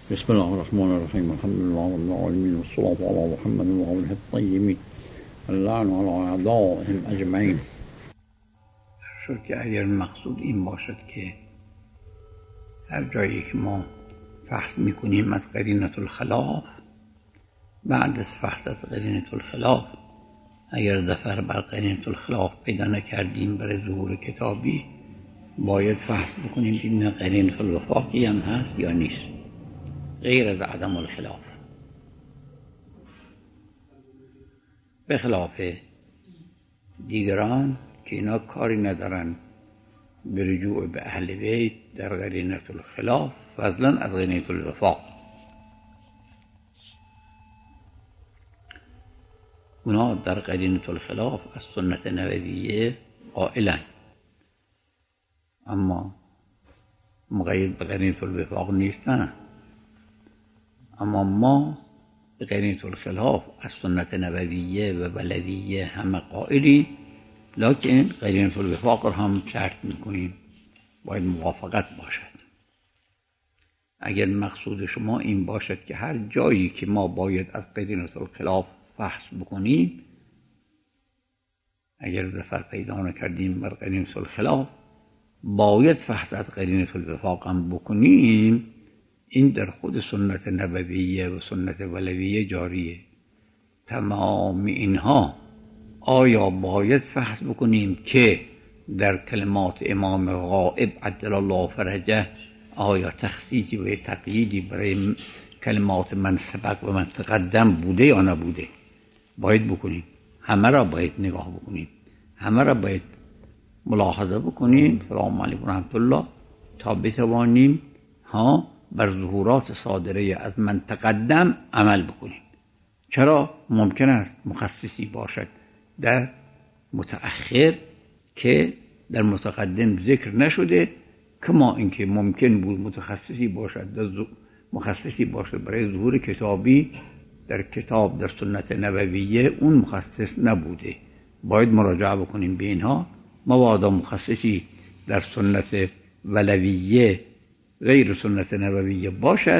بسم الله الرحمن الرحیم. الحمد لله رب العالمین والصلاة علی محمد و آله الطیبین اللعن علی اعدائهم اجمعین. شد که اگر مقصود این باشد که هر جایی که ما فحص میکنیم از قرینة الخلاف، بعد از فحص از قرینة الخلاف اگر ظفر بر قرینة الخلاف پیدا نکردیم برای ظهور کتابی، باید فحص بکنیم این قرینة الوفاقی هم هست یا نیست، غیر از عدم الخلاف. به خلاف دیگران که اینا کاری ندارن به رجوع به اهل بیت در قرینة الخلاف فضلا از قرینة الوفاق. اونا در قرینة الخلاف از سنت نبویه قائلن، اما مقید به قرینة الوفاق نیستن. اما ما به قرینة الخلاف از سنت نبویه و بلدیه همه قائلی، لکن قرینة الوفاق رو هم شرط میکنیم باید موافقت باشد. اگر مقصود شما این باشد که هر جایی که ما باید از قرینة الخلاف فحص بکنیم، اگر ظفر پیدا نکردیم بر قرینة الخلاف باید فحص از قرینة الوفاق هم بکنیم، این در خود سنت نبویه و سنت ولویه جاریه. تمام اینها آیا باید فحص بکنیم که در کلمات امام غائب عجل الله فرجه آیا تخصیصی و تقییدی برای کلمات من سبق و من تقدم بوده یا نبوده؟ باید بکنیم. همه را باید نگاه بکنیم، همه را باید ملاحظه بکنیم. سلام علیکم و رحمت الله، تا بتوانیم بر ظهورات صادره از من تقدم عمل بکنیم. چرا؟ ممکن است مخصصی باشد در متأخر که در متقدم ذکر نشده، کما اینکه ممکن بود مخصصی باشد برای ظهور کتابی در کتاب در سنت نبویه اون مخصص نبوده. باید مراجعه بکنیم به اینها. مبادا مخصصی در سنت ولویه غیر سنت نبویه باشد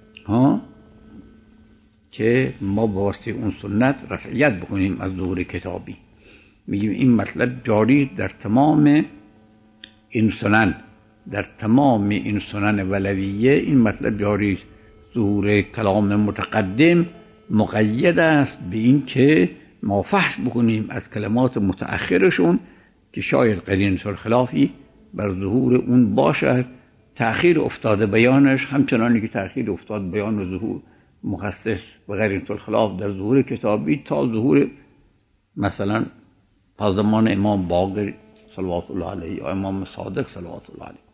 که ما با واسطه اون سنت رفعیت بکنیم از ظهور کتابی. میگیم این مطلب جاری در تمام این سنن، در تمام این سنن ولویه این مطلب جاری است. ظهور کلام متقدم مقید است به این که ما فحص بکنیم از کلمات متأخرشون که شاید قرینة الخلافی بر ظهور اون باشد. تأخیر افتاده بیانش همچنانی که تأخیر افتاد بیان و ظهور مخصص و قرینة الخلاف در ظهور کتابی تا ظهور مثلا تا زمان امام باقر صلوات الله علیه یا امام صادق صلوات الله علیه.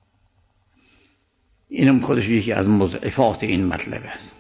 اینم خودش یکی از مضاعفات این مطلب است.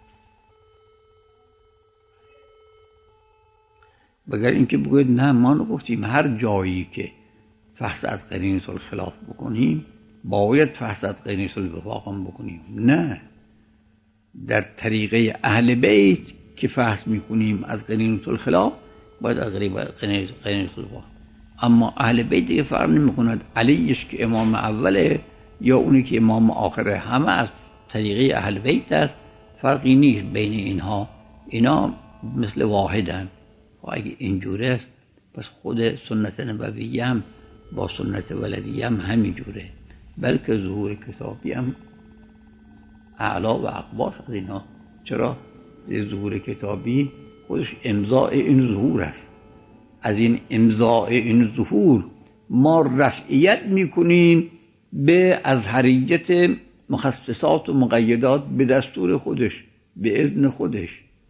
بگر اینکه بگوید نه ما نگفتیم هر جایی که فحص از قرینة الخلاف بکنیم باید فحص از قرینة الوفاق هم بکنیم. نه، در طریقه اهل بیت که فحص میکنیم از قرینة الخلاف باید از قرینة الوفاق. اما اهل بیت دیگه فرق نمیکند علیش که امام اوله یا اونی که امام آخره، همه از طریقه اهل بیت است. فرقی نیست بین اینها، اینا مثل واحدن. و اگه اینجوره است پس خود سنت نبویه هم با سنت ولویه هم همینجوره، بلکه ظهور کتابی هم اعلا و اقباس از اینا. چرا؟ ظهور کتابی خودش امضاء این ظهور است. از این امضاء این ظهور ما رفعیت میکنیم به ازهریت مخصصات و مقیدات به دستور خودش، به اذن خودش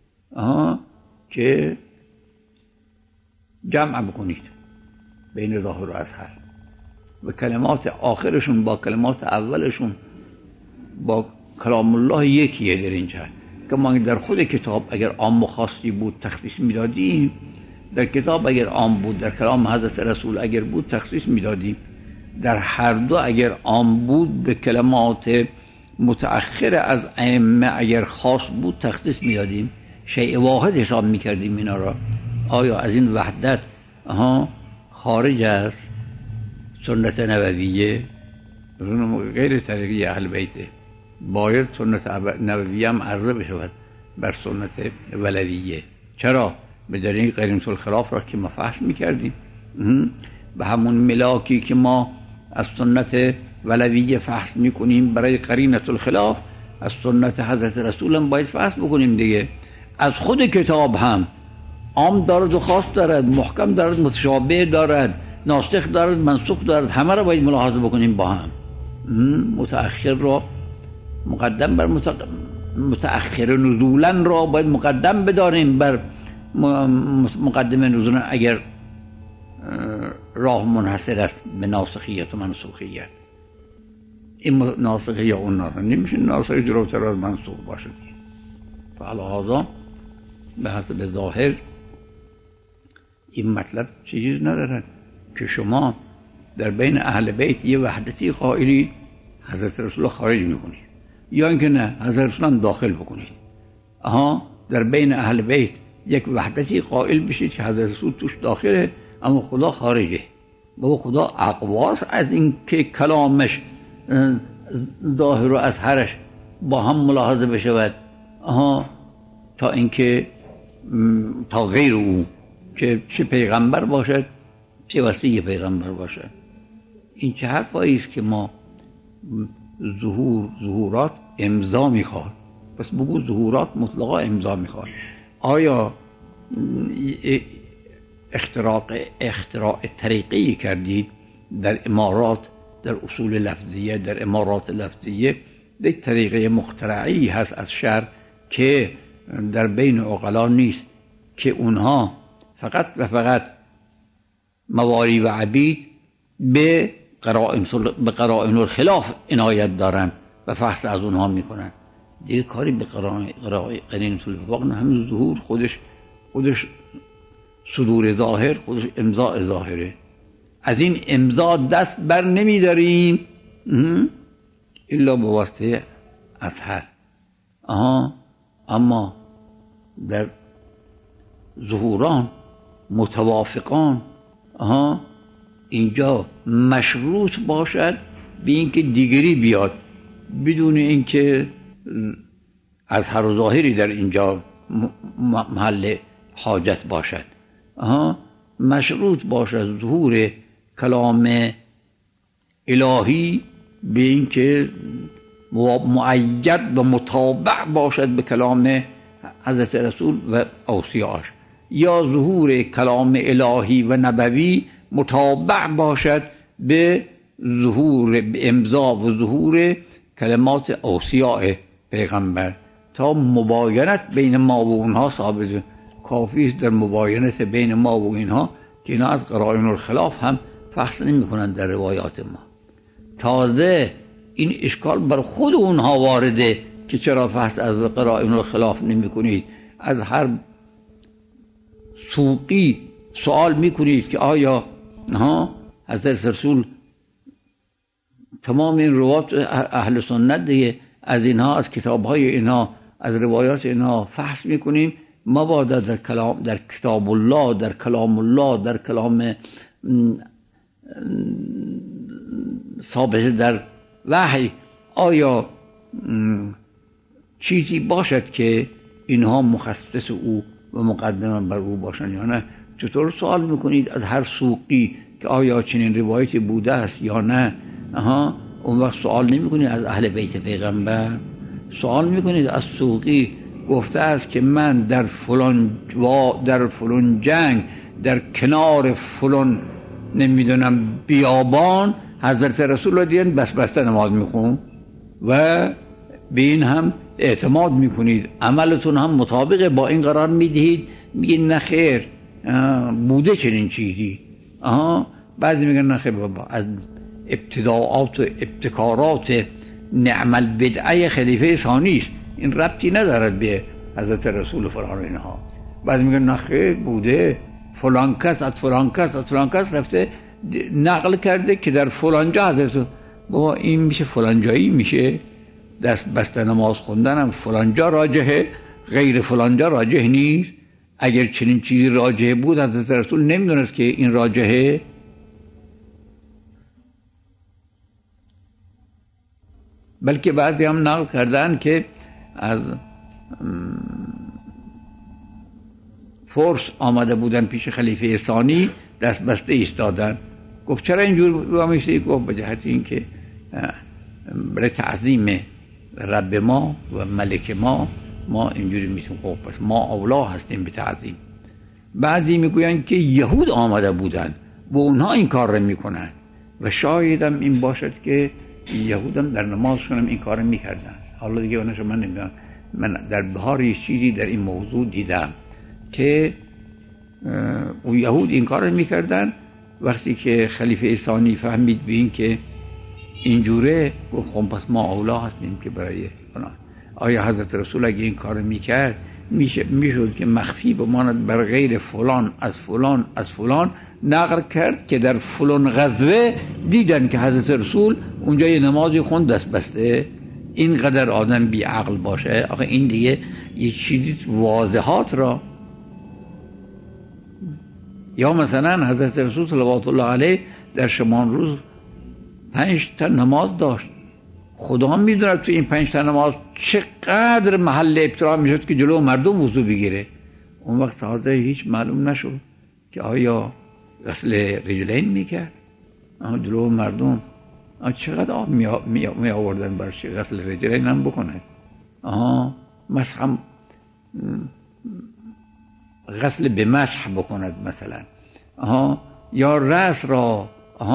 که جمع بکنید بین ظاهر و اظهر و کلمات آخرشون با کلمات اولشون با کلام الله یکیه. در اینجا که ما در خود کتاب اگر عام و خاصی بود تخصیص میدادیم، در کتاب اگر عام بود، در کلام حضرت رسول اگر بود تخصیص میدادیم، در هر دو اگر عام بود به کلمات متأخر از ائمه اگر خاص بود تخصیص میدادیم، شیء واحد حساب میکردیم اینا را. آیا از این وحدت خارج است سنت نبویه؟ غیر طریقی اهل بیته. باید سنت نبویه هم عرضه بشود بر سنت ولویه. چرا؟ به دلیل قرینة الخلاف را که ما فحص میکردیم، به همون ملاکی که ما از سنت ولویه فحص میکنیم برای قرینة الخلاف، از سنت حضرت رسول هم باید فحص بکنیم دیگه. از خود کتاب هم عام دارد و خاص دارد، محکم دارد متشابه دارد، ناسخ دارد منسوخ دارد، همه را باید ملاحظه بکنیم با هم. متأخر را مقدم بر متأخر نزولا را باید مقدم بداریم بر مقدم نزولا اگر راه منحصر است به ناسخیت و منسوخیت. این ناسخه یا اون ناسخه نمیشه، ناسخه جلوتر از منسوخ باشد. فعلا به حسب ظاهر این مطلب چیز ندارد که شما در بین اهل بیت یه وحدتی قائلی حضرت رسول خارج میکنید، یا اینکه نه حضرت رسول داخل بکنید. در بین اهل بیت یک وحدتی قائل بشید که حضرت رسول توش داخله اما خدا خارجه. بابا خدا اقواس از این که کلامش ظاهر و اظهرش با هم ملاحظه بشود، تا اینکه تا غیر او که چه پیغمبر باشد چه وصی پیغمبر باشد. این چه حرفایی است که ما ظهورات امضا میخواد. پس بگو ظهورات مطلقا امضا میخواد. آیا اختراع طریقی کردید در امارات، در اصول لفظیه، در امارات لفظیه یک طریقه مخترعی هست از شرع که در بین عقلا نیست، که اونها فقط و فقط موالی و عبید به قرائن الخلاف عنایت دارن و فحص از اونها میکنن. دیگه کاری به قرائن الوفاق نه. همین ظهور خودش صدور ظاهر، خودش امضاء ظاهره. از این امضا دست بر نمیداریم الا به واسطه اظهر. اما در ظهوران متوافقان اینجا مشروط باشد به اینکه دیگری بیاد، بدون اینکه اظهر و ظاهری در اینجا محل حاجت باشد. مشروط باشد ظهور کلام الهی به اینکه مؤید و متابع باشد به کلام حضرت رسول و اوصیاش، یا ظهور کلام الهی و نبوی متابع باشد به ظهور به امضا و ظهور کلمات اوصیاء پیغمبر، تا مباینت بین ما و اونها ثابت. کافی است در مباینت بین ما و اینها که اینا از قرائن الخلاف هم فحص نمی کنند در روایات ما. تازه این اشکال بر خود اونها وارده که چرا فحص از قرائن الخلاف نمی کنید. از هر سوقی سوال می کنید که آیا حضرت رسول تمام این روایات اهل سنت دیگه، از اینها، از کتابهای اینها، از روایات اینها فحص می کنیم. مبادا در کلام، در کتاب الله، در کلام الله، در کلام ثابت در وحی، آیا چیزی باشد که اینها مخصص او و مقدم بر او باشند یا نه؟ چطور سوال میکنید از هر سوقی که آیا چنین روایتی بوده است یا نه؟ اون وقت سوال نمیکنید از اهل بیت پیغمبر، سوال میکنید از سوقی گفته است که من در فلان جنگ در کنار فلان نمیدونم بیابان حضرت رسول را دیدن بسته نماز میخون و به این هم اعتماد میکنید، عملتون هم مطابق با این قرار میدهید، میگید نه خیر بوده چنین چیزی. بعضی میگن نه خیر بابا، از ابتداعات و ابتکارات نعم البدعه خلیفه ثانی است، این ربطی ندارد به حضرت رسول فلان اینها. بعضی میگن نه خیر بوده، فلان کس از فلان کس از فلان کس رفته نقل کرده که در فلان جا حضرت. بابا این میشه فلان جایی میشه؟ دست بسته نماز خوندن هم فلان جا راجحه، غیر فلان جا راجح نیست. اگر چنین چیزی راجحه بود حضرت رسول نمیدونست که این راجحه. بلکه بعضی هم نقل کردن که از فرس آمده بودن پیش خلیفه ثانی، دست بسته ایستادن. گفت چرا اینجور رو میشتی؟ گفت به جهت این که برای تعظیم رب ما و ملک ما اینجوری میتونیم. خب پس ما اولا هستیم به تعظیم. بعضی میگوین که یهود آمده بودن و اونها این کار رو میکنن و شایدم این باشد که یهودم در نمازشون هم این کار میکردن. حالا دیگه اونش من نمیدونم. من در بهار یه چیزی در این موضوع دیدم که اون یهود این کار رو میکردن. وقتی که خلیفه ثانی فهمید به این که اینجوره، گفت خب پس ما اولا هستیم که برای فلان. آیا حضرت رسول اگه این کار میکرد میشد که مخفی بماند بر غیر فلان از فلان نقل کرد که در فلان غزوه دیدن که حضرت رسول اونجا یه نمازی خوند دست بسته؟ اینقدر آدم بی عقل باشه؟ آخه این دیگه یک چیزی واضحات را. یا مثلا حضرت رسول صلوات الله علیه در شبان روز 5 تا نماز داشت. خدا میدونه تو این 5 تا نماز چقدر محل ابتلا میشد که جلو مردم وضو بگیره. اون وقت تازه هیچ معلوم نشد که آیا غسل رجلین میکرد. جلو مردم چقدر آب می آوردن برش غسل رجلین هم بکنه. مسح هم غسل به مسح بکند مثلا. یا رأس را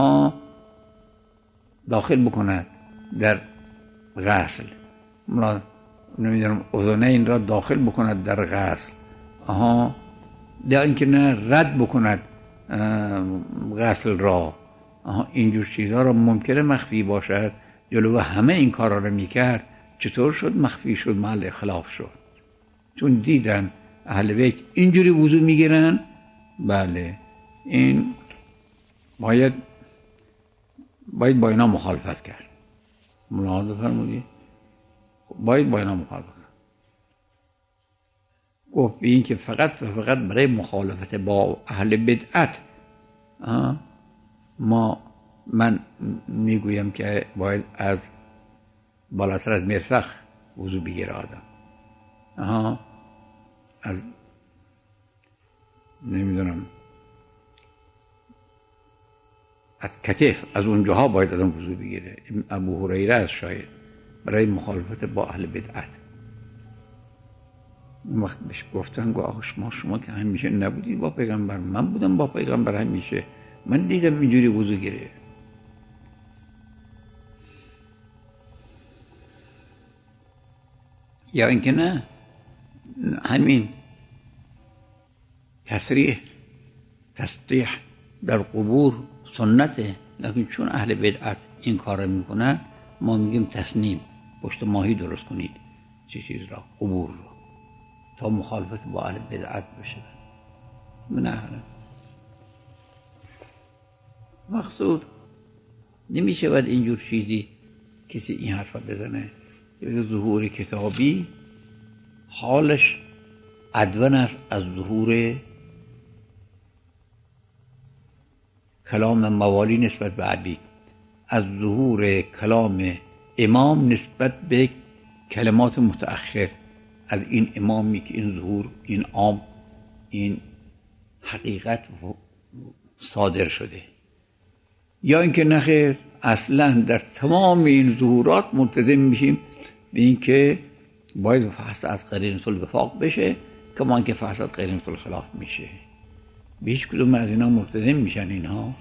داخل بکند در غسل. نمیدونم اذنین را داخل بکند در غسل. یا اینکه نه رد بکند غسل را. اینجور چیزها را ممکنه مخفی باشد. جلو همه این کارا را میکرد. چطور شد مخفی شد؟ محل خلاف شد. چون دیدن اهل بیت اینجوری وضو میگیرن. بله این باید با اینا مخالفت کرد. ملاحظه فرمودید؟ باید با اینا مخالفت کرد. گفت به این که فقط و فقط برای مخالفت با اهل بدعت من میگویم که باید از بالاتر از مرفق وضو بگیره آدم. از نمیدونم از کتف، از اونجاها باید آدم وضو بگیره. ابو هریره از شاید برای مخالفت با اهل بدعت. اون وقت بهش گفتن گو شما که همیشه نبودید با پیغمبر، من بودم با پیغمبر همیشه، من دیدم اینجوری وضو گیره. یا اینکه نه همین تسریح در قبور سنته، لیکن چون اهل بدعت این کار میکنن ما میگیم تسنیم، پشت ماهی درست کنید چیز را، قبور را، تا مخالفت با اهل بدعت بشه. نه مقصود نمیشه باید اینجور چیزی کسی این حرفا بزنه. ظهور کتابی حالش ادون است از ظهور کلام موالی نسبت به عبید، از ظهور کلام امام نسبت به کلمات متأخر از این امامی که این ظهور، این عام، این حقیقت صادر شده. یا اینکه نخیر اصلا در تمام این ظهورات ملتزم میشیم به این که باید فحص از قرینة الوفاق بشه کما اینکه فحص از قرینة الخلاف میشه. به هیچ کدوم از اینا ملتزم میشن اینها.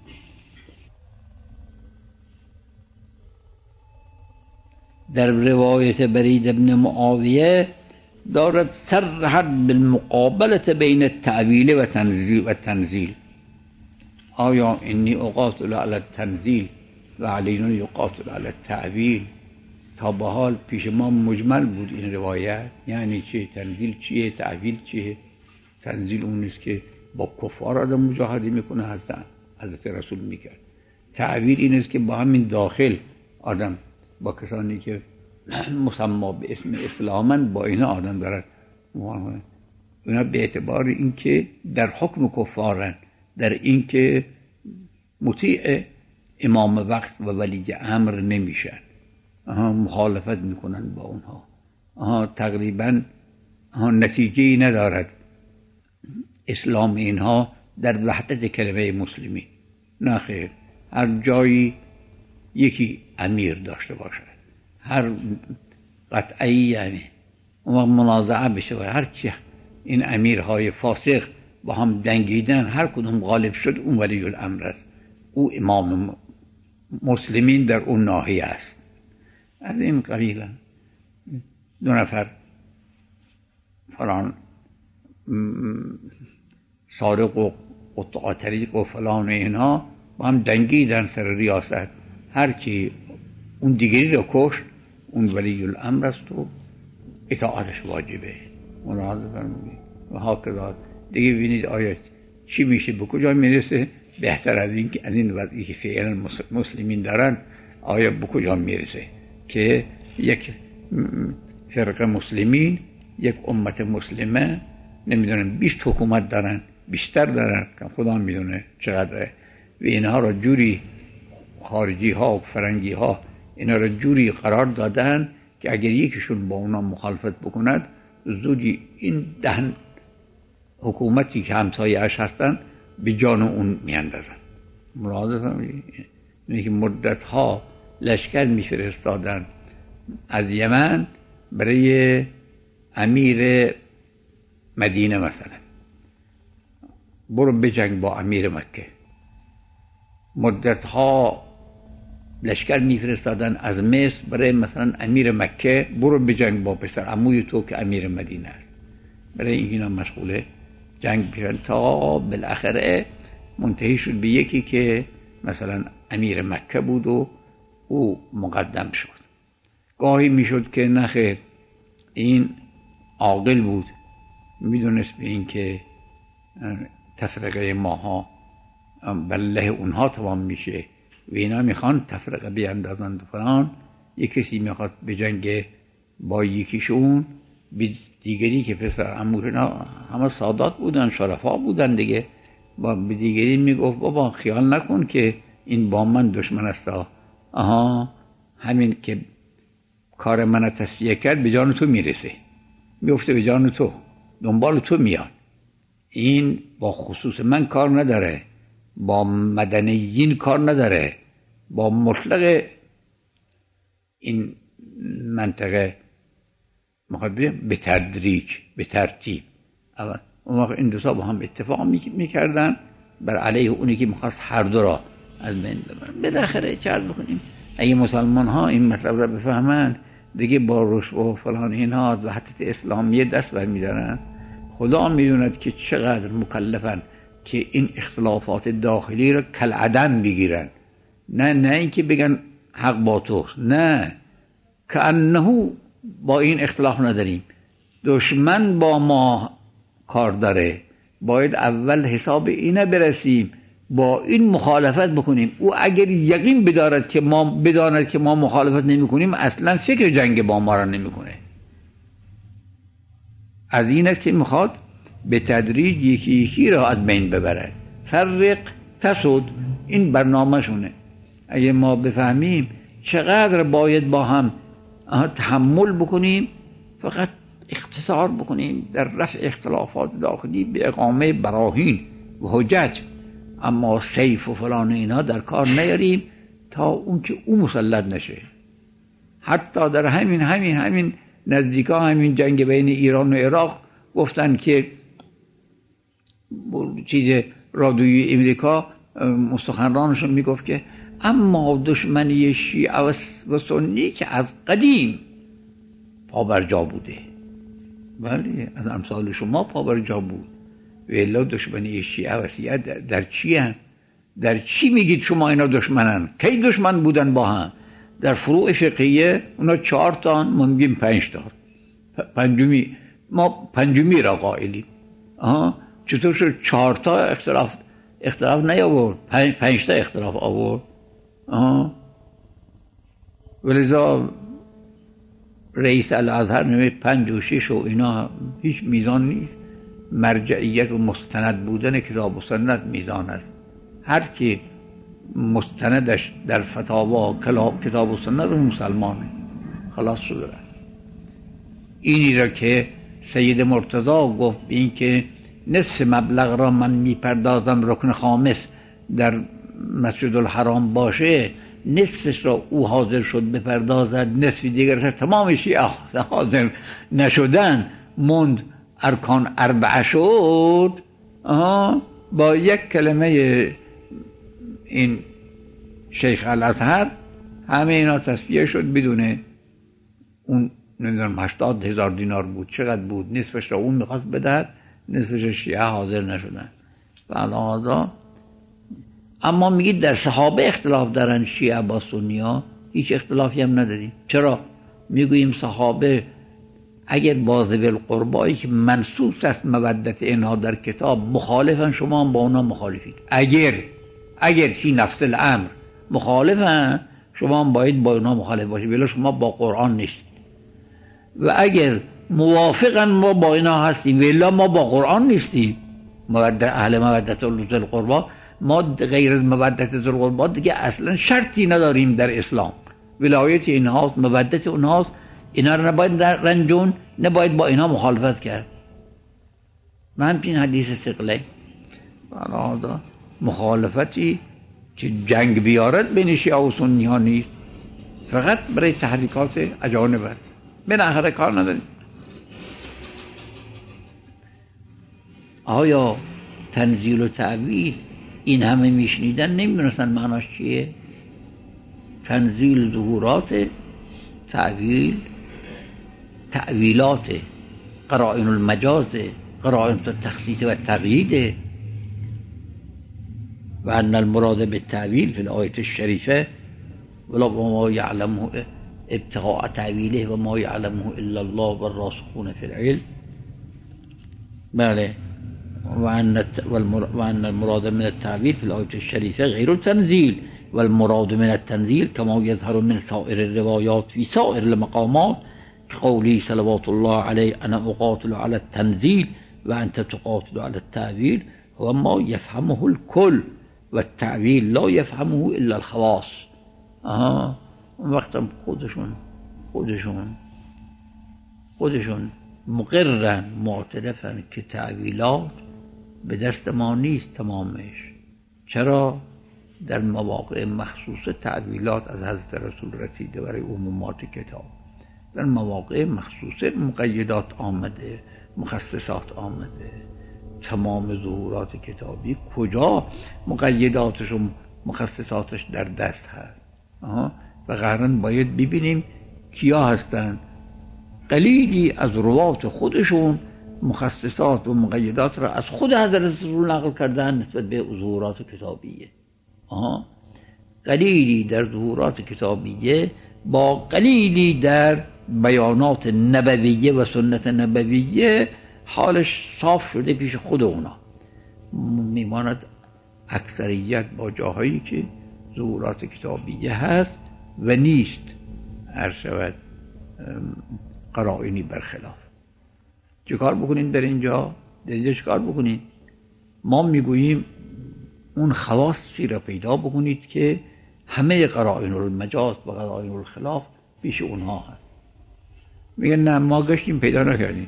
در روایت برید ابن معاویه دارد صرحت بالمقابلة بین التأویل و تنزیل. آیا انی اقاتل علی التنزیل و علینا یقاتل علی التأویل. تا به حال پیش ما مجمل بود این روایت. یعنی چه تنزیل چیه، تأویل چیه؟ تنزیل اون نیست که با کفار آدم مجاهده میکنه، حضرت رسول میکرد. تأویل این است که با همین داخل آدم با کسانی که مسما به اسم اسلامن با اینا آدم دارد اونا به اعتبار اینکه در حکم کفارن، در اینکه مطیع امام وقت و ولی امر نمیشن. مخالفت میکنن با اونها. تقریبا نتیجه‌ای ندارد اسلام اینها در وحدت کلمه مسلمی. نه خیر، هر جایی یکی امیر داشته باشد، هر قطعی یعنی اون منازعه بشه و هر چی این امیرهای فاسق با هم دنگیدن، هر کدوم غالب شد اون ولی الامر است، او امام مسلمین در اون ناحیه است. از این قبیل دو نفر فلان سارق و قطاع طریق و فلان اینها با هم دنگیدن سر ریاست، هر کی اون دیگری رو کشت اون ولی الامر است و اطاعتش واجبه. ملاحظه فرمودید و هاکذا دیگه ببینید آیا چی میشه، به کجا میرسه، بهتر از این که از این وضعی که فعلا مسلمین دارن آیا به کجا میرسه که یک فرقه مسلمین، یک امت مسلمه نمیدونن 20 حکومت دارن، بیشتر دارن که خدا میدونه چقدره، و اینها را جوری خارجی ها و فرنگی ها اینا را جوری قرار دادن که اگر یکیشون با اونا مخالفت بکند زودی این 10 حکومتی که همسایه اش هستن به جان اون میاندازن. ملاحظه فرمودید اینه که مدت ها لشکر میفرستادن از یمن برای امیر مدینه، مثلا برو بجنگ با امیر مکه. مدت ها لشکر میفرستادن از مصر برای مثلا امیر مکه، برو بجنگ با پسر عموی تو که امیر مدینه است. برای اینا مشغول جنگ پیشن تا بالاخره منتهی شد به یکی که مثلا امیر مکه بود و او مقدم شد. گاهی میشد که نخیر این عاقل بود، میدونست به این که تفرقه ماها بله اونها تمام میشه و اینا میخوان تفرقه بیاندازند فلان، یک کسی میخواد به جنگ با یکیشون، به دیگری که پسر عمو اینا همه سادات بودن، شرفا بودن دیگه، با به دیگری میگفت بابا خیال نکن که این با من دشمن است، همین که کار من تصفیه کرد به جان تو میرسه، میفته به جان تو، دنبال تو میاد، این با خصوص من کار نداره، با مدنیین کار نداره، با مطلق این منطقه به تدریج به ترتیب. اون وقت این دو تا با هم اتفاق میکردن بر علیه اونی که میخواست هر دو را از بین ببرن. بالاخره چه عرض بکنیم، اگه مسلمان ها این مطلب را بفهمن دیگه با رشد و فلان اینها و وحدت اسلامی دست برمیدارن. خدا میدوند که چقدر مکلفن که این اختلافات داخلی را کالعدم بگیرن، نه اینکه بگن حق با تو، نه که انه با این اختلاف نداریم، دشمن با ما کار داره، باید اول حساب اینه برسیم، با این مخالفت بکنیم. او اگر یقین بداند که ما مخالفت نمی کنیم اصلا فکر جنگ با ما را نمی کنه. از این است که میخواد به تدریج یکی یکی را از بین ببرد. فرق تسد، این برنامه شونه. اگه ما بفهمیم چقدر باید با هم تحمل بکنیم، فقط اختصار بکنیم در رفع اختلافات داخلی به اقامه براهین و حجج، اما سیف و فلان اینا در کار نیاریم تا اون که او مسلط نشه. حتی در همین نزدیکا همین جنگ بین ایران و عراق گفتن که چیز رادیوی امریکا مستخرانشون میگفت که اما دشمنی شیعه و سنی که از قدیم پابرجا بوده. بله، از امثال شما پابرجا بود. و الا دشمنی شیعه و سیعه در چی هن؟ در چی میگید شما اینا دشمنن؟ کی دشمن بودن با هم؟ در فروع فقهیه اونا 4 تا، ما میگیم 5 تا. ما پنجمی را قائلیم. چطور شد 4 تا اختلاف نیاورد، 5 تا اختلاف آورد؟ ولذا رئیس الازهر نمیده 5 و 6 و اینا هیچ میزان نیست. مرجعیت و مستند بودن کتاب و سنت میزان است. هر کی مستندش در فتاوا کتاب و سنت رو مسلمانه، خلاص شده رفت. اینی را که سید مرتضی گفت به این که نصف مبلغ را من میپردازم رکن خامس در مسجد الحرام باشه، نصفش را او حاضر شد بپردازد، نصف دیگرش تمام شیعه حاضر نشدن، موند ارکان اربعه شد. با یک کلمه این شیخ الازهر همه اینا تصفیه شد، بدون اون نمیدونم 80,000 دینار بود چقدر بود، نصفش را اون میخواست بدهد، نصفش شیعه حاضر نشدن. و اما میگید در صحابه اختلاف دارن شیعه با سنی ها، هیچ اختلافی هم نداریم. چرا؟ میگوییم صحابه اگر با ذوی القربایی که منصوص است مودت اینها در کتاب مخالفن، شما هم با اونا مخالفید. اگر فی نفس الامر مخالفن، شما هم باید با اونا مخالف باشید، ولی شما با قرآن نیستید. و اگر موافقن ما با اینا هستیم، ولی ما با قرآن نیستیم. اهل مودت ذوی القربا، ما غیر از مودت ذوی القربا دیگه اصلا شرطی نداریم در اسلام. ولایت اینهاست، مودت اونهاست، اینا رو نباید رنجون، نباید با اینا مخالفت کرد. من همچین حدیث ثقله مخالفتی که جنگ بیارد بین شیعه و سنی ها نیست، فقط برای تحریکات اجانب است. بالاخره کار نداریم. آیا تنزیل و تعویل این همه میشنیدن نمیدونستن معناش چیه؟ تنزیل ظهورات، تعویل تأویلات، قرائن المجاز، قرائن التخصیص و تقیید. و ان المراد بالتأویل فی الآیة الشریفه ولا ما یعلمه ابتغاء تأویله و ما یعلمه الا الله والراسخون فی العلم. بله. وأن المراد من التعبير في الآية الشريفة غير التنزيل، والمراد من التنزيل كما يظهر من سائر الروايات في سائر المقامات قوله صلوات الله عليه أنا أقاتل على التنزيل وأنت تقاتل على التعبير، هو ما يفهمه الكل والتعبير لا يفهمه إلا الخواص. وقتا خودشون مقرن معترفن که تعویلات به دست ما نیست تمامش. چرا؟ در مواقع مخصوص تعویلات از حضرت رسول رسیده برای عمومات کتاب، در مواقع مخصوص مقیدات آمده، مخصصات آمده. تمام ظهورات کتابی کجا مقیداتش و مخصصاتش در دست هست؟ و قرن باید ببینیم کیا هستن. قلیلی از روات خودشون مخصصات و مقیدات را از خود حضرت رسول نقل کردن نسبت به ظهورات کتابیه. قلیلی در ظهورات کتابیه با قلیلی در بیانات نبویه و سنت نبویه حالش صاف شده پیش خود اونا. میماند اکثریت با جاهایی که ظهورات کتابیه هست و نیست هر شود قرائنی برخلاف. چه کار بکنین در اینجا چه کار بکنین؟ ما میگوییم اون خواصی را پیدا بکنید که همه قرائن المجاز و قرائن الخلاف پیش اونها هست. میگن نه ما گشتیم پیدا نکردیم.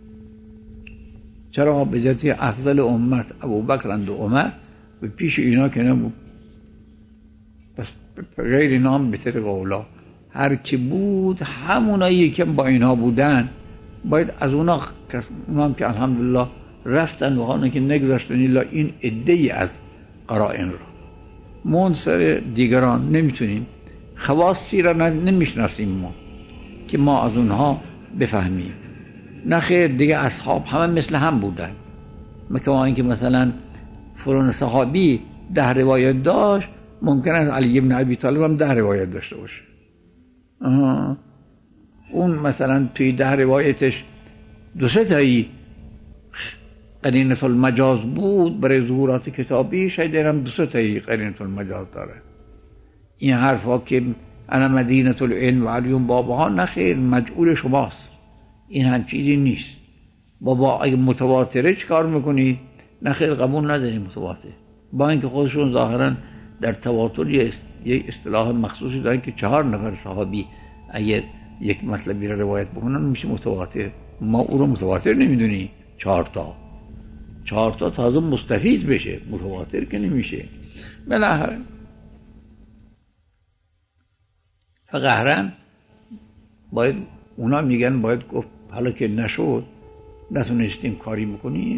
چرا؟ به جهت افضل امت ابوبکر و عمر و پیش اینا که نبود. پس غیر اینا هم به طریق اولا هر کی بود همونایی که با اینا بودن باید از اونا هم که الحمدلله رفتن و هانه که نگذاشتن الا این عده‌ای از قرائن را منصر دیگران نمیتونیم. خواصی را نمیشناسیم ما که ما از اونها بفهمیم. نه خیر، دیگه اصحاب همه مثل هم بودن. مثل اینکه مثلا فلان صحابی 10 روایت داشت، ممکن است علی بن ابی طالب هم 10 روایت داشته باشه. اون مثلا توی 10 روایتش 2-3 تایی قرینة المجاز بود برای ظهورات کتابی، شاید هم 2-3 تایی قرینة المجاز داره. این حرفا که انا مدینة العلم و علیون بابها، نخیر، مجعول شماست. این هم چیزی نیست. بابا اگه متواتره چی کار میکنی؟ نخیر، قبول نداریم متواتر. با اینکه خودشون ظاهرا در تواتر یه اصطلاح مخصوصی دارن که 4 نفر صحابی اگر یک مطلبی رو روایت بکنن میشه متواتر. ما او رو متواتر نمیدونی، 4 تا تازه مستفیض بشه، متواتر که نمیشه. بالاخره فقهرن باید، اونا میگن باید گفت حالا که نشد، نتونستیم کاری بکنیم،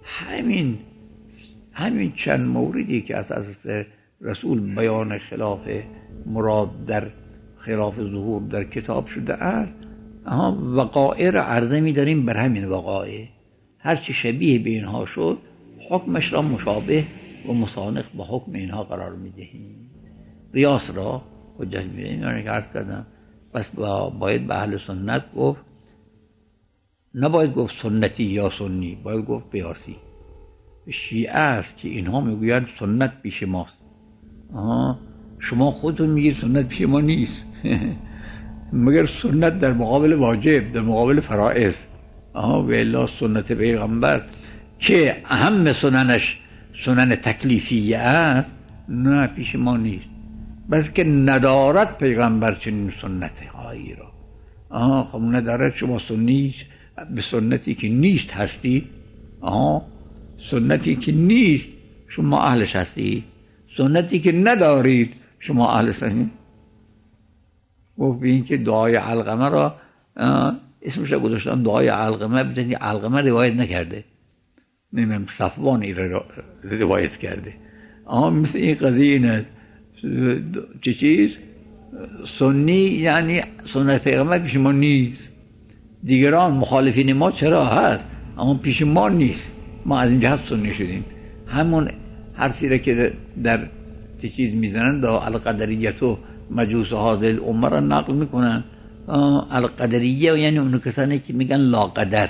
همین چند موردی که از حضرت رسول بیان خلاف مراد در خلاف ظهور در کتاب شده است، وقایع را عرضه می‌داریم بر همین وقایع. هر چی شبیه به اینها شد حکمش را مشابه و مسانخ با حکم اینها قرار می‌دهیم. قیاس را حجت می‌دهیم. یعنی که عرض کردم بس باید به اهل سنت گفت، نباید گفت سنتی یا سنی، باید گفت قیاسی. شیعه است که اینها میگویند سنت پیش ماست. شما خودتون میگید سنت پیش ما نیست. مگر سنت در مقابل واجب، در مقابل فرائض. و الا سنت پیغمبر که اهم سننش سنن تکلیفیه است، نه پیش ما نیست. بس که ندارد پیغمبر چنین سنت هایی را. خب ندارد، شما سنی به سنتی که نیست هستی. سنتی که نیست شما اهلش هستی، سنتی که ندارید شما اهلش هستید. گفت به این که دعای علقمه را اسمش را گذاشتم دعای علقمه، بدونید علقمه روایت نکرده، نمیم صفوان این روایت کرده. مثل این قضیه اینه، چه چیز سنی یعنی سنت پیغمبر پیش ما نیست، دیگران مخالفین ما چرا هست اما پیش ما نیست، ما از این جهت سنی شدیم. همون حرفی را که در چه چیز میزنن دا القدریت و مجوس حاضر امه را نقل میکنن. القدریه یعنی اون کسانی که میگن لا قدر،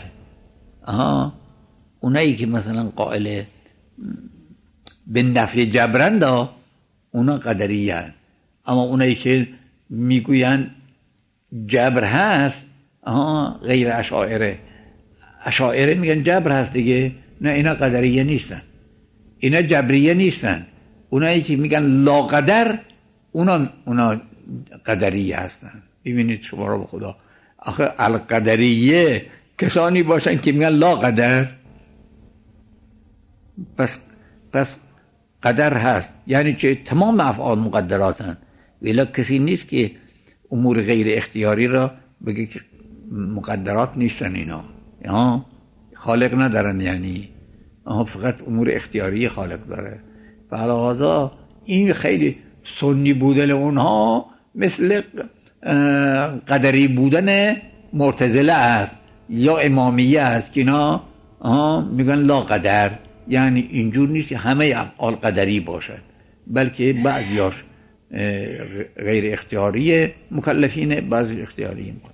اونایی که مثلا قائل به نفی جبرن دا اونا قدریه هست. اما اونایی که میگوین جبر هست غیر اشاعره میگن جبر هست دیگه، نه اینا قدریه نیستن، اینا جبریه نیستن. اونایی که میگن لا قدر اونا قدریه هستن. ببینید شما رو به خدا، آخه القدریه کسانی باشن که میگن لا قدر، پس قدر هست یعنی که تمام افعال مقدراتن. ولی کسی نیست که امور غیر اختیاری را بگه که مقدرات نیستن، اینا خالق ندارن، یعنی فقط امور اختیاری خالق داره. فعلا این خیلی سنی بودن اونها مثل قدری بودن معتزله است یا امامیه است که اینا میگن لا قدر، یعنی اینجور نیست که همه افعال قدری باشد، بلکه بعضیاش غیر اختیاری مکلفینه، بعضی اختیاری مکلفین.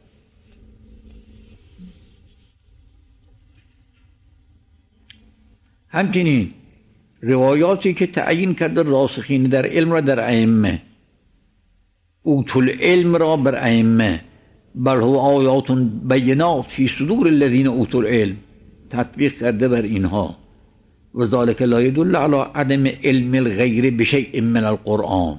همچنین روایاتی که تعیین کرده راسخین در علم را در ائمه، اوتوا العلم را بر ائمه، بل هو آیات بینات فی صدور الذین اوتوا العلم، تطبیق کرده بر اینها. و ذلک لا يدل علی عدم علم الغیر بشیء من القرآن.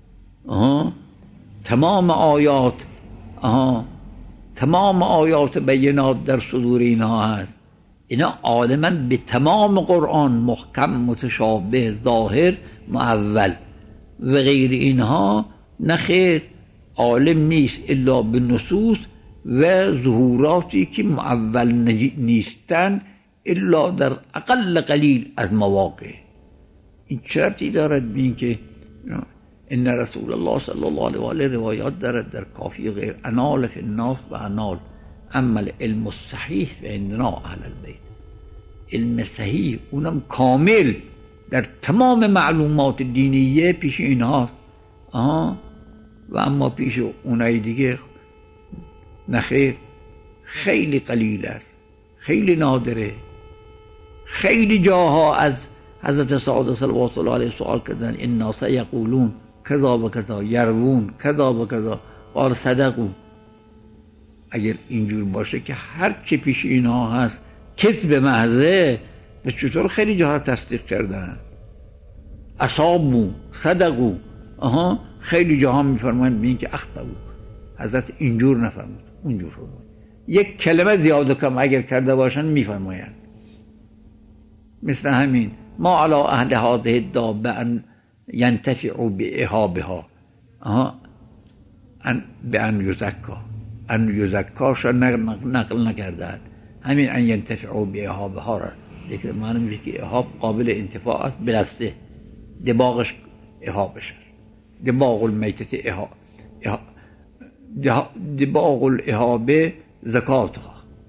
تمام آیات بینات در صدور اینها هست، اینا عالما به تمام قرآن محکم، متشابه، ظاهر، معول و غیر اینها نخیر، عالم نیست الا به نصوص و ظهوراتی که معول نیستن الا در اقل قلیل از مواقع. این شرطی دارد بین که ان رسول الله صلی الله علیه و آله روایات دارد در کافی غیر انال فی الناس و انال، اما العلم الصحیح و عندنا اهل البیت، علم صحیح اونم کامل در تمام معلومات دینیه پیش اینها و اما پیش اونای دیگه نخیر، خیلی قلیل است، خیلی نادره. خیلی جاها از حضرت سعادت صلوات الله علیه سوال کردن الناس یقولون کذا و کذا، یروون کذا و کذا، قال صدقوا. اگر اینجور باشه که هر چی پیش اینها هست کذب محضه، به چطور خیلی جاها تصدیق کردن؟ اصابوا صدقوا. خیلی جاها میفرمایند ببین که اخطأوا، حضرت اینجور نفرمود، اونجور فرمود. یک کلمه زیاد و کم اگر کرده باشن میفرمایند. مثل همین ما علی اهل هذه الدابه ان ینتفعوا باهابها، به ان یزکاش نقل نکردند. همین ان ینتفعوا باهابها را دیگه معلوم میشه که اهاب قابل انتفاع است بلسته، دباغش اهابش است. دباغ المیتة دباغ الاهابه زکاته.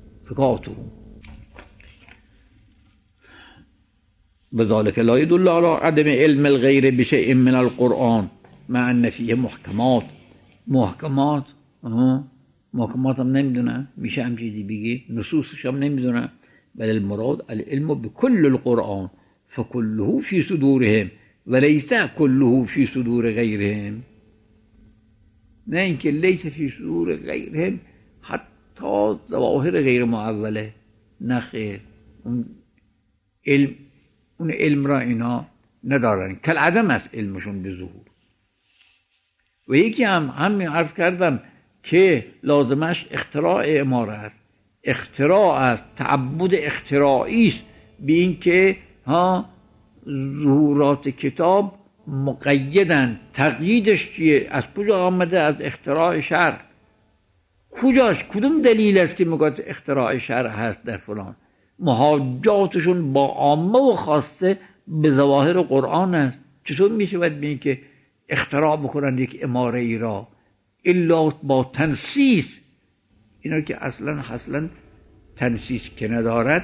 بذلك لا يدل على عدم علم الغير بشيء من القرآن مع ان فيه محکمات هم نمیدونن، میشه هم چیزی بگی، نصوصش هم نمیدونن. بل المراد العلم بكل القرآن فكله في صدورهم وليس كله في صدور غيرهم. نه اینکه لیس فی صدور غیرهم حتی ظواهر غیر معوله، نه خیر، اون علم را اینا ندارن، کل عدم است علمشون به ظهور. و یکی همین عرض کردم که لازمش اختراع اماره است، اختراع است، تعبد اختراعی است به این که ظهورات کتاب مقیدن. تقییدش چیه؟ از کجا آمده؟ از اختراع شرع. کجاش؟ کدوم دلیل است که میگه اختراع شرع هست در فلان؟ محاجاتشون با عامه و خاصه به ظواهر قرآن است. چطور میشه باید ببین که اختراع بکنن یک اماره ای را الا با تنسیس؟ اینا که اصلا تنسیس که ندارد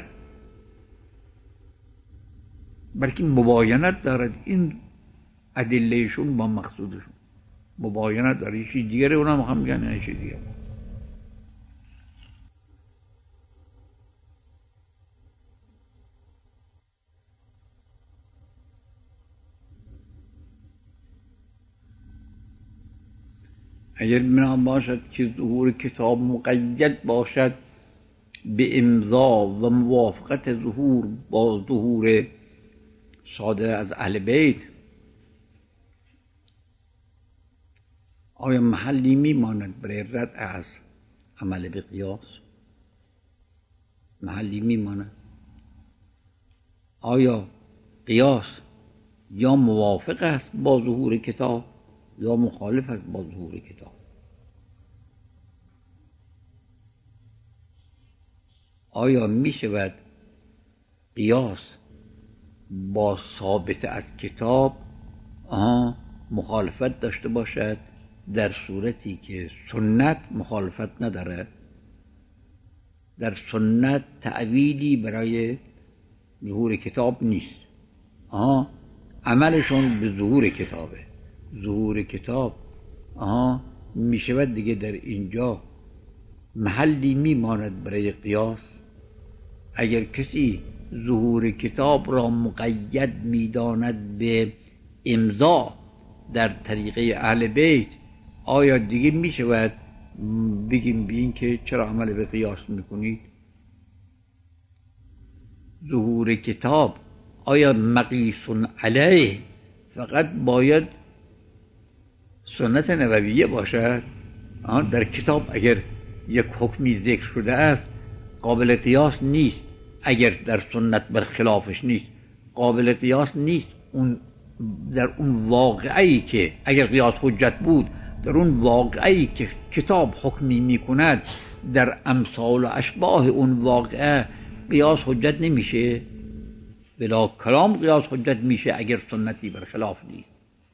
بلکه مباینت دارد. این ادلهشون با مقصودشون مباینت داره. یه چیز دیگره اونا هم میگن یه چیز دیگره. اگر بنا باشد که ظهور کتاب مقید باشد به امضا و موافقت ظهور با ظهور صادر از اهل بیت، آیا محلی میماند برای رد از عمل به قیاس؟ محلی میماند؟ آیا قیاس یا موافق است با ظهور کتاب یا مخالف است با ظهور کتاب؟ آیا می شود قیاس با ثابت از کتاب مخالفت داشته باشد در صورتی که سنت مخالفت نداره؟ در سنت تعویلی برای ظهور کتاب نیست. عملشون به ظهور کتابه. ظهور کتاب می شود دیگه در اینجا محلی میماند برای قیاس. اگر کسی ظهور کتاب را مقید میداند به امضا در طریقه اهل بیت، آیا دیگه می شود بگیم بین که چرا عمل به قیاس میکنید؟ ظهور کتاب آیا مقیس علیه فقط باید سنت نبویه باشد؟ در کتاب اگر یک حکمی ذکر شده است قابل قیاس نیست. اگر در سنت برخلافش نیست قابل قیاس نیست. اون در اون واقعی که اگر قیاس حجت بود، در اون واقعی که کتاب حکمی میکند در امثال و اشباه اون واقعه قیاس حجت نمیشه. بلا کلام قیاس حجت میشه اگر سنتی برخلاف نیست.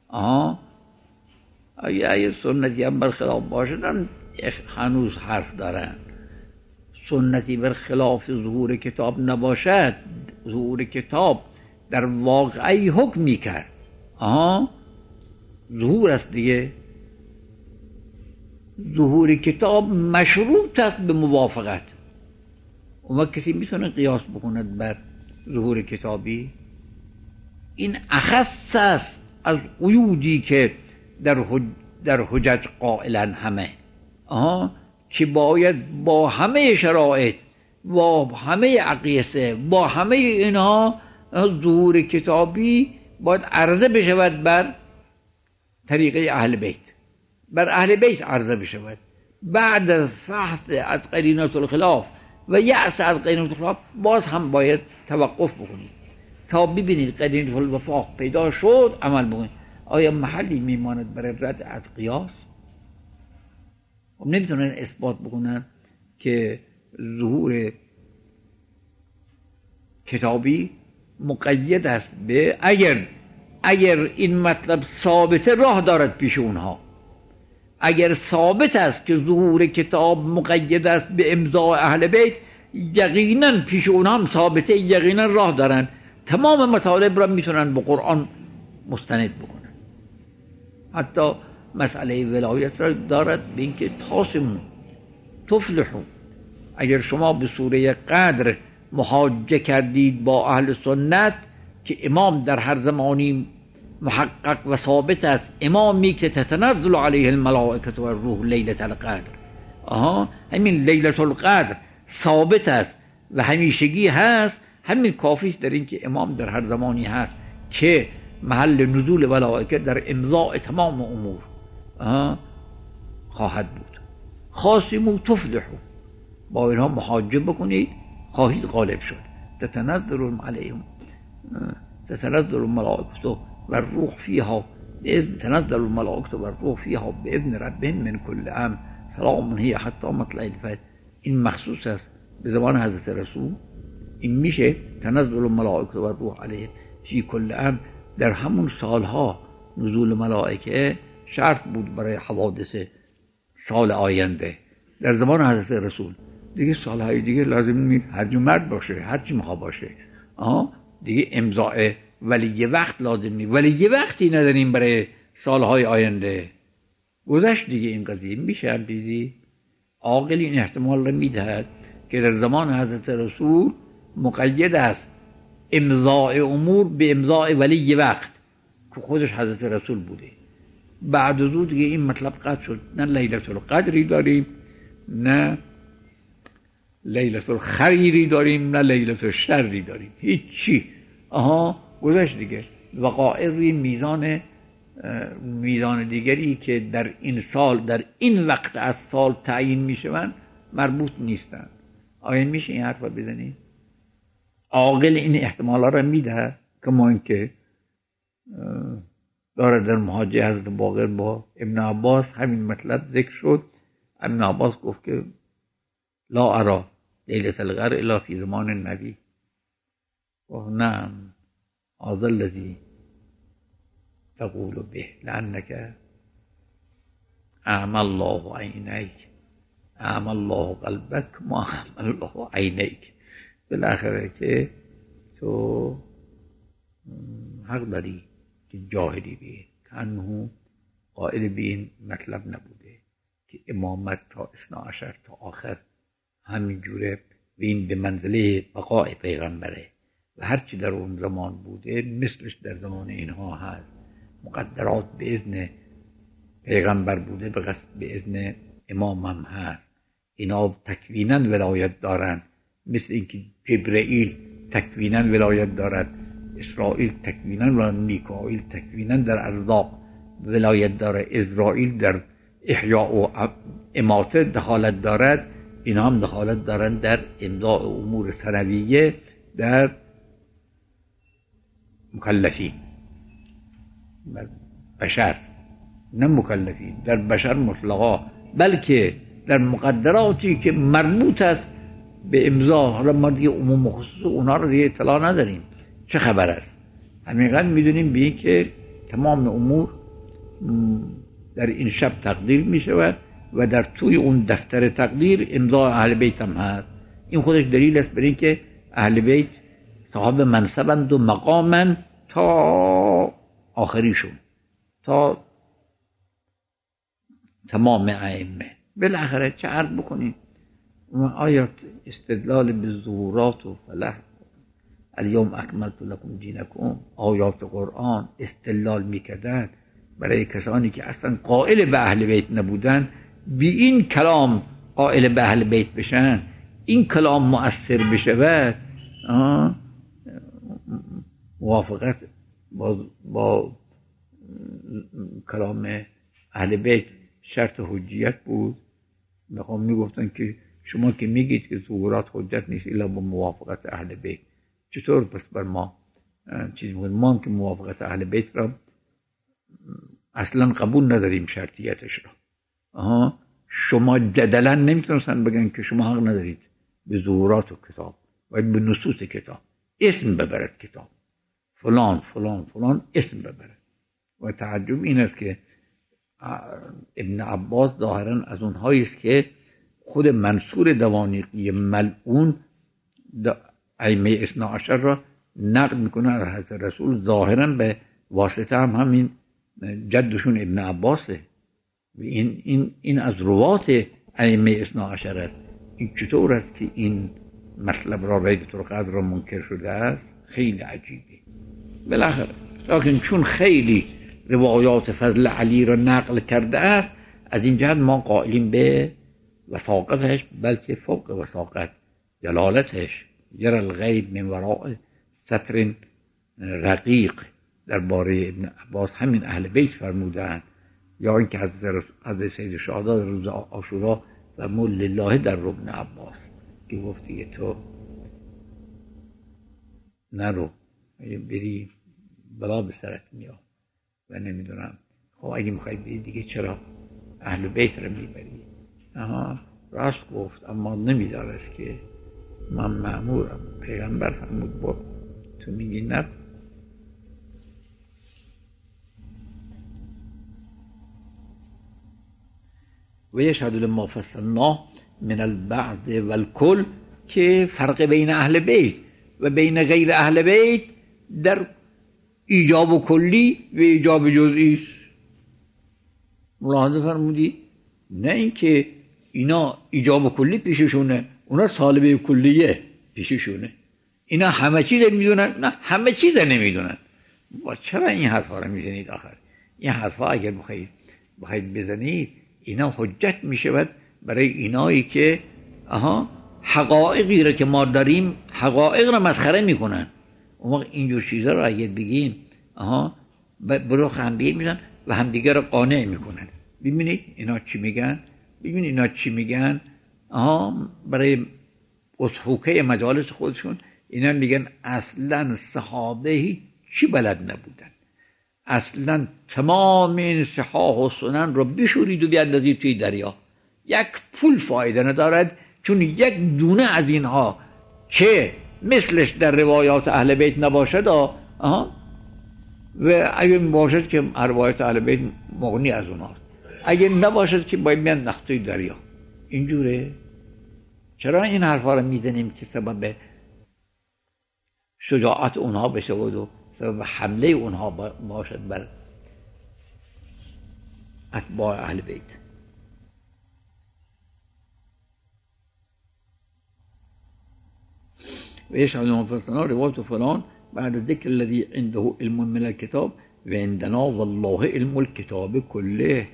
اگر سنتی هم برخلاف باشدن هنوز حرف دارن. سنتی برخلاف ظهور کتاب نباشد، ظهور کتاب در واقعی حکم میکرد، ظهور است دیگه. ظهور کتاب مشروط است به موافقت. اما کسی میتونه قیاس بکند بر ظهور کتابی؟ این اخص است از قیودی که در حجج قائلن همه، که باید با همه شرایط، با همه اقیسه، با همه اینها ظهور کتابی باید عرضه بشود بر طریقه اهل بیت، بر اهل بیت عرضه بشود. بعد از فحص از قرینات الخلاف و یأس از قرینات الخلاف باز هم باید توقف بکنید تا ببینید قرینات الوفاق پیدا شد عمل بکنید. آیا محلی میماند برای رد از قیاس؟ خب نمیتونن اثبات بکنن که ظهور کتابی مقید است به اگر این مطلب ثابته راه دارد پیش اونها. اگر ثابت است که ظهور کتاب مقید است به امضاء اهل بیت، یقینا پیش اونها هم ثابته، یقینا راه دارن تمام مطالب را میتونن به قرآن مستند بکنن. حتی مسئله ولایت را دارد به اینکه تاسمون تفلحون. اگر شما به سوره قدر محاجه کردید با اهل سنت که امام در هر زمانی محقق و ثابت است، امامی که تتنزل علیه الملائکه و الروح لیلة القدر، همین لیلة القدر ثابت است و همیشگی هست، همین کافی است در این که امام در هر زمانی هست که محل نزول ملائکه در امضاء تمام امور خواهد بود. خاصمو تفلحو، با اینها محاجه بکنید خواهید غالب شد. تتنزل علیهم تتنزل الملائکه و الروح فیها بإذن تنزل الملائکه و الروح فیها بإذن ربهم من کل امر سلام هی حتی مطلع الفجر. این مخصوص است به زمان حضرت رسول. این میشه تنزل الملائکه و الروح علیه فی کل امر. در همون سالها نزول ملائکه شرط بود برای حوادث سال آینده. در زمان حضرت رسول دیگه سالهای دیگه لازم نیست هرچی مرد باشه، هرچی میخوا باشه، دیگه امضاء ولی وقت لازم نیست. ولی وقتی نداریم برای سالهای آینده، گذشت دیگه این قضیه. میشه هم بیزی عاقل این احتمال رو میدهد که در زمان حضرت رسول مقید است امضاء امور به امضاء ولی وقت که خودش حضرت رسول بوده. بعد از اون دیگه این مطلب قطع شد. نه لیلة القدری داریم، نه لیلة الخیری داریم، نه لیلة الشری داریم، هیچی. گذشت دیگه. وقایع میزان دیگری که در این سال در این وقت از سال تعیین میشوند مربوط نیستند. آیا میشه این حرف بزنید؟ عاقل این احتمالا را میده که ما اینکه داره در محاجه حضرت باقر با ابن عباس همین مطلب ذکر شد. ابن عباس گفت که لا ارا لیلة القدر الا فی زمان النبی. گفت نعم هذا الذی تقول به لانک اعمی الله عینیک اعمی الله قلبک ما اعمی الله عینیک. بالاخره که تو حق داری که جاهلی بی کنه قائل به این مطلب نبوده که امامت تا 12 تا آخر همین جوره و این به منزله بقای پیغمبره و هرچی در اون زمان بوده مثلش در زمان اینها هست. مقدرات به اذن پیغمبر بوده به اذن امام هم هست. اینا تکویناً ولایت دارن، مثل اینکه جبرئیل تکویناً ولایت دارد، اسرائیل تکویناً و میکائیل تکویناً در ارزاق ولایت داره، اسرائیل در احیاء و اماته دخالت دارد. اینا هم دخالت دارن در امضاء امور سنویه در مکلفین، بشر، نه مکلفین، در بشر مطلقا، بلکه در مقدراتی که مربوط است به امضا. حالا ما دیگه عموم خصوص اونا رو دیگه اطلاع نداریم چه خبر است. همینقدر میدونیم به این که تمام امور در این شب تقدیر می شود و در توی اون دفتر تقدیر امضا اهل بیت هم هست. این خودش دلیل است بر این که اهل بیت صاحب منصبند و مقامند تا آخریشون، تا تمام ائمه. بالاخره چه عرض بکنیم؟ آیات استدلال به ظهورات و فلح الیوم اکملت لکم دینکم، آیات قرآن استدلال میکردن برای کسانی که اصلا قائل به اهل بیت نبودن، بی این کلام قائل به اهل بیت بشن، این کلام مؤثر بشود، موافقت با کلام اهل بیت شرط حجیت بود. میگفتن که شما که میگید که ظهورات حجت نیست الا با موافقت اهل بیت، چطور پس بر ما چیز بود؟ ما هم که موافقت اهل بیت را اصلا قبول نداریم شرطیتش را. شما جدلا نمیتونستن بگن که شما حق ندارید به ظهورات و کتاب، باید به نصوص کتاب اسم ببرد، کتاب فلان فلان فلان اسم ببرد. و تعجب این است که ابن عباس ظاهرا از اونهایی است که خود منصور دوانیقی ملعون ائمه اثنا عشر را نقد میکنه از حضرت رسول، ظاهرا به واسطه هم همین جدشون ابن عباسه. این از روات ائمه اثنا عشر است. این چطور است که این مطلب را لیلة القدر را منکر شده است؟ خیلی عجیبه. بالاخره لکن چون خیلی روایات فضل علی را نقل کرده است، از این جهت ما قائلیم به وثاقتش، بلکه فوق وثاقت جلالتش. یرى الغیب من وراء ستر رقیق درباره ابن عباس همین اهل بیت فرمودند. یا اینکه حضرت سید شهدا روز عاشورا فرمود لله در ابن عباس، که گفت دیگه تو نرو بری بلا به سرت میاد و نمیدونم. خب اگه میخوای بری دیگه چرا اهل بیت رو میبری؟ راست گفت، اما نمیدارست که من مأمورم. پیغمبر فرمود برو، تو میگی نرو. و یشهد لما فصلناه من البعض والکل، که فرق بین اهل بیت و بین غیر اهل بیت در ایجاب و کلی و ایجاب جزئی است. ملاحظه فرمودی؟ نه اینکه اینا ایجاب و کلی پیششونه، اونا سالبه کلیه پیششونه. اینا همه چیز میدونن، نه همه چیز نمیدونن. چرا این حرفا رو میزنید آخر؟ این حرفا اگر بخواید بزنید اینا حجت میشود برای اینایی که حقایقی را که ما داریم حقایق را مسخره میکنن. اون وقت اینجور چیزا را اگر بگیم برو خنبیر میزن و همدیگه را قانع میکنن. ببینید اینا چی میگن. برای اضحوکه مجالس خودشون اینا میگن اصلا صحابه چی بلد نبودن، اصلا تمام این صحاح و سنن رو بشورید و بیاندازید توی دریا، یک پول فایده ندارد، چون یک دونه از اینها که مثلش در روایات اهل بیت نباشد و اگه باشد که روایات اهل بیت مغنی از اونهاست، اگه نباشد که باید میان نقطه دریا. اینجوره. چرا این حرفا رو میزنیم که سبب شجاعت اونها بشه و سبب حمله اونها باشد بر اتباع اهل بیت. و یشهد مفصلنا روایت فلان بعد ذکر الذي عنده علم من الكتاب و عندنا والله علم الكتاب كله.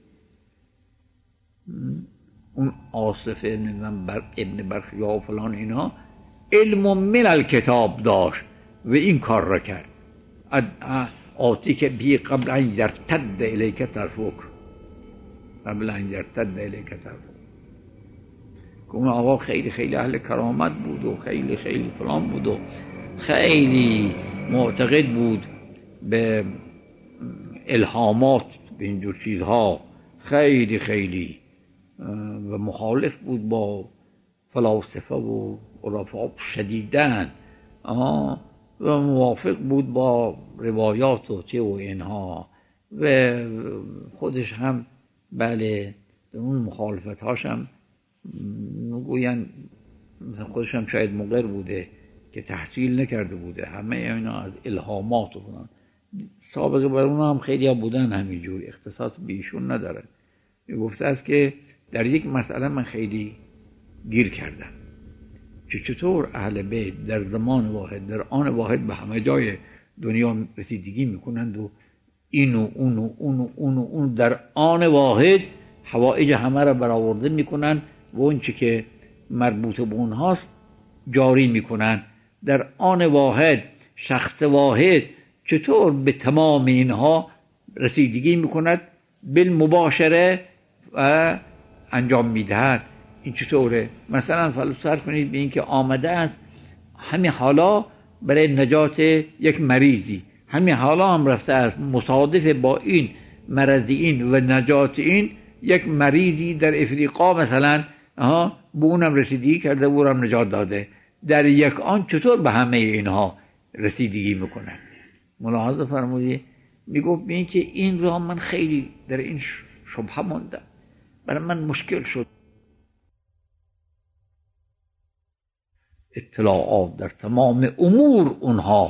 اون آصف ابن برخیا و فلان اینها علم من الکتاب داشت و این کار را کرد. آتی که بی قبل ان یرتد الیک طرفک، قبل ان یرتد الیک طرفک. که اون آقا خیلی خیلی اهل کرامت بود و خیلی خیلی فلان بود و خیلی معتقد بود به الهامات، به اینجور چیزها، خیلی خیلی و مخالف بود با فلاسفه و عرفا شدیداً و موافق بود با روایات و چه و اینها و خودش هم بله اون مخالفت هاشم میگوین مثلا خودش هم شاید مقر بوده که تحصیل نکرده بوده، همه اینا از الهامات و فلان. سابقه بر اونا هم خیلی ها بودن همینجور، اختصاص به ایشون ندارن. گفته است که در یک مسئله من خیلی گیر کردم که چطور اهل بیت در زمان واحد در آن واحد به همه جای دنیا رسیدگی میکنند و این و اون و اون و اون و اون در آن واحد حوائج همه را برآورده میکنند و اون چی که مربوط به اونهاست جاری میکنند. در آن واحد شخص واحد چطور به تمام اینها رسیدگی میکند، بالمباشره و انجام میدهد. این چطوره؟ مثلا فرض کنید به این که آمده است همین حالا برای نجات یک مریضی، همین حالا هم رفته است مصادف با این مرض این و نجات این یک مریضی در افریقا مثلا به اونم رسیدگی کرده و اونم نجات داده، در یک آن چطور به همه اینها رسیدگی میکنن؟ ملاحظه فرمودید؟ میگفت به این که این را من خیلی در این شبهه موندم، برای من مشکل شد اطلاعات در تمام امور اونها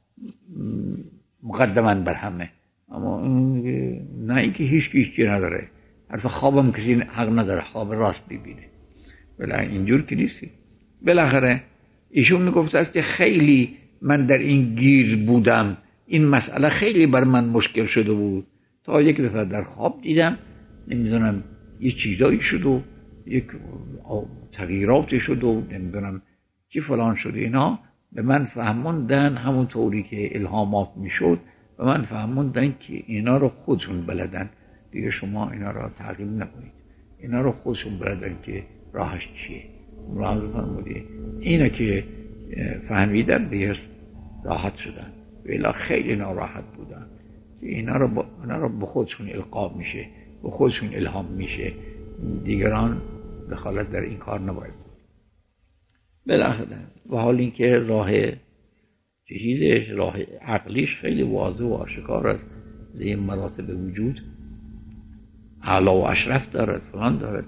مقدما بر همه، اما نه اینکه هیچ چی نداره، حتی خوابم کسی حق نداره خواب راست ببینه، ولی اینجور که نیستی. بالاخره ایشون میگفت است که خیلی من در این گیر بودم، این مسئله خیلی بر من مشکل شده بود، تا یک دفعه در خواب دیدم نمیدونم یه چیزایی شد و یک تغییراتی شد و نمیدونم چی فلان شده، اینا به من فهموندن همون طوری که الهامات میشد، به من فهموندن که اینا رو خودشون بلدن، دیگه شما اینا رو تعقیب نکنید، اینا رو خودشون بلدن که راهش چیه. ملاحظه فرمودید؟ اینا که فهمیدن دیگه راحت شدن، ولی خیلی ناراحت بودن که اینا رو به خودشون القا میشه، به خودشون الهام میشه، دیگران دخالت در این کار نباید بود. بالاخره و حال اینکه راه چیزش، راه عقلیش خیلی واضح و آشکار است، این مراتب وجود اعلی و اشرف دارد، فلان دارد،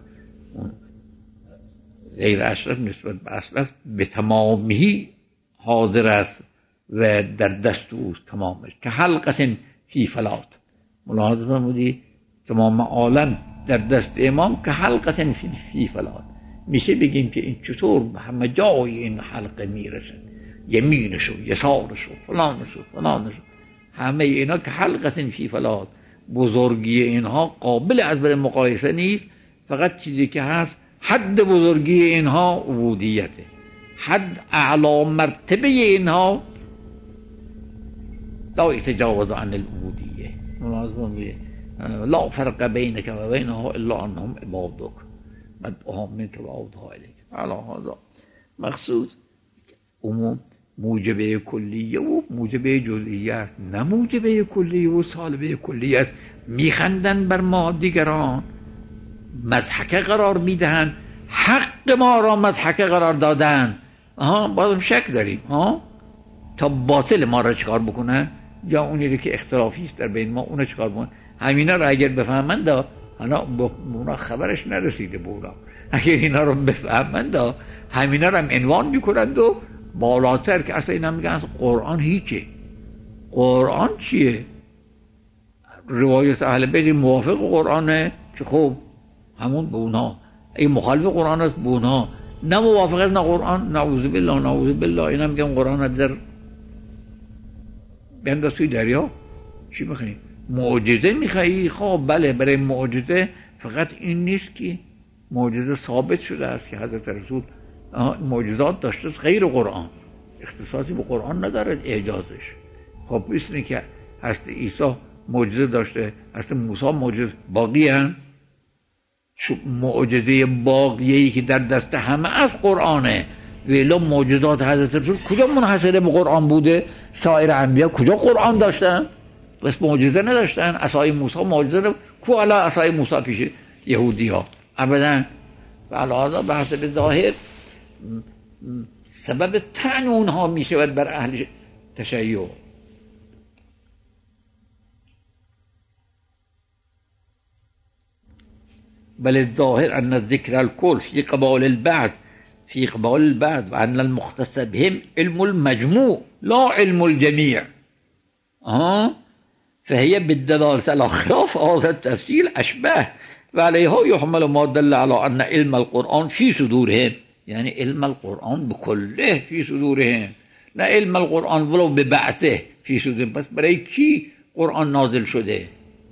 غیر اشرف نسبت به اشرف به تمامی حاضر است و در دست اوست تمامش، که حلقه فی فلات. ملاحظه فرمودید؟ تمام عالم در دست امام که حلقه فی فلات. میشه بگیم که این چطور همه جای این حلقه میرسن، یمینش و یسارش و فلانش و فلانش، همه اینا که حلقه فی فلات. بزرگی اینها قابل از بر مقایسه نیست، فقط چیزی که هست حد بزرگی اینها عبودیته، حد اعلی مرتبه اینها لا يتجاوز عن العبودیه. لا فرق بینک و بینها الا انهم عبادک مدعوهم منک و عودها الیک. علی هذا مقصود عموم موجبه کلیه و موجبه جزئیه است، نه موجبه کلیه و سالبه کلیه است. میخندن بر ما دیگران، مضحکه قرار میدهن، حق ما را مضحکه قرار دادن، بازم شک داریم تا باطل ما را چکار بکنن، یا اونی که اختلافی است در بین ما اون چکار بکنن. همینا را اگر بفهمند، حالا اونا خبرش نرسیده بودا، اگر اینا رو بفهمند همینا را هم عنوان میکنند و بالاتر که اصلا اینا میگن اصلا قرآن هیچه. قرآن چیه؟ روایت اهل بیت موافق قرآنه که خب همون به اونها، اگه مخالف قرآن است به اونها، نه موافق است نه قرآن، نعوذ بالله نعوذ بالله، اینا میگن قرآن رو بذار بنداز توی دریا. چی میخوایی؟ معجزه میخوایی؟ خب بله، برای معجزه فقط این نیست که معجزه ثابت شده است که حضرت رسول معجزات داشته غیر قرآن، اختصاصی به قرآن ندارد اعجازش. خب مثل که حضرت عیسی معجزه داشته، حضرت موسی معجزه باقی هم، معجزه باقیه‌ای که در دست همه از قرآنه، ولی معجزات حضرت رسول کجا منحصر به قرآن بوده؟ سایر انبیا کجا قرآن داشتن؟ بس معجزه نداشتن. عصای موسی معجزه رو کو علا عصای موسی پیش یهودی ها؟ ابدا. و علاوه به حسب ظاهر سبب طعن اونها می شود بر اهل تشیع. بل الظاهر ان الذکر الکل فی قبال البعض فی قبال البعض و ان المختص بهم علم المجموع لا علم الجميع. فهي بالدلالة على خلاف هذا التفصيل أشبه وعليها يحمل ما دل على أن علم القرآن في صدورهم، يعني علم القرآن بكله في صدورهم، لا علم القرآن ولو ببعثه في صدورهم. بس برای کی قرآن نازل شده؟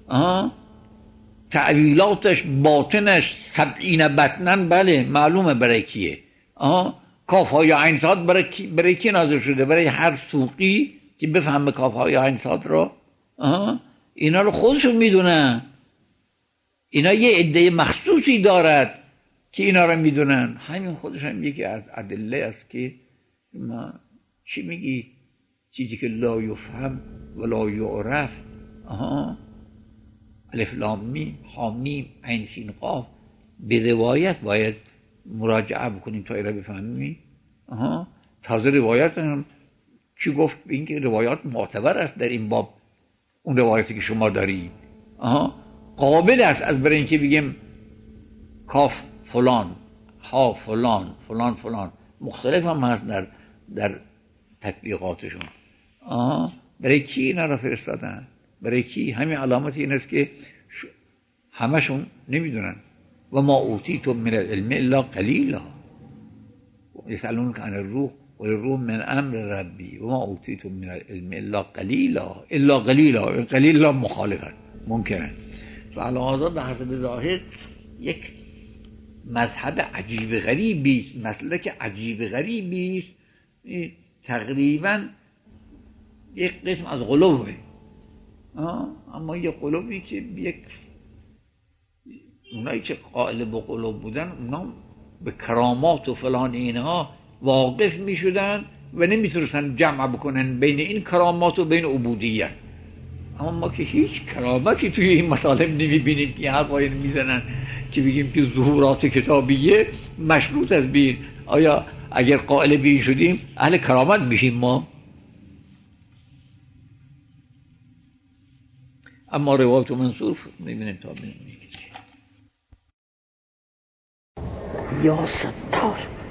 تعویلاتش باطنش 70 بطنن، بله معلومه برای کیه. کاف های عین صاد برای کی نازل شده؟ برای هر سوقی که بفهمه کافهای عین‌صاد رو. اینا رو خودشون میدونن، اینا یه عده مخصوصی دارد که اینا رو میدونن. همین خودش هم یکی از ادله است که ما چی میگی؟ چیزی که لا یفهم ولا یعرف، الف لام میم حامیم عین سین قاف، به روایت باید مراجعه بکنیم تا اینا بفهمیم. تازه روایت هم چی گفت؟ اینکه روایات معتبر است در این باب. اون روایتی که شما دارید قابل است از برای اینکه بگیم کاف فلان، ها فلان، فلان فلان، مختلف هم هست در تطبیقاتشون. برای کی اینا را فرستادن؟ برای کی؟ همین علامت این است که همشون نمیدونن. و ما اوتیتم من العلم الا قلیلا یسألونک عن الروح قل الروح من امر ربی و ما اوتیتم من العلم الا قلیلا. الا قلیلا، قلیلا مخالفن ممکنه. و علاوه به حسب ظاهر یک مذهب عجیب غریبی است، مسلک عجیب غریبی است، تقریبا یک قسم از غلوه. اما یک غلوی که یک اونایی که قائل به غلو بودن، اونا به کرامات و فلان اینها واقف می شدن و نمیتونستن جمع بکنن بین این کرامات و بین عبودیت. اما ما که هیچ کرامتی توی این مطالب نمیبینیم که حرفایی میزنن که بگیم که ظهورات کتابیه مشروط از بین. آیا اگر قائل به این شدیم اهل کرامت میشیم ما؟ اما روایت و منصور میبینیم تا ببینیم. یا ستار